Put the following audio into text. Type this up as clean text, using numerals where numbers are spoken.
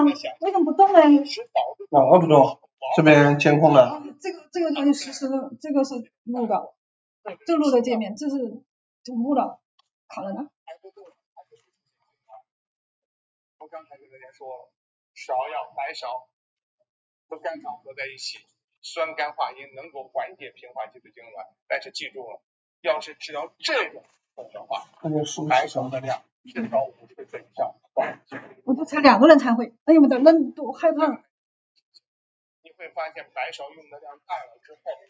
为什么不动呢？ 哪个不动？这边监控的。 这个它就实时的，这个是录的，这录的界面，这是同步的，卡了呢。 我刚才跟大家说了，芍药、白芍和甘草合在一起，酸甘化阴，能够缓解平滑肌的痉挛。但是记住了，要是治疗这种痛的话，白芍的量至少50倍以上。 我就才2个人参会，哎呦我的，那多害怕。 你会发现白芍用的量大了之后，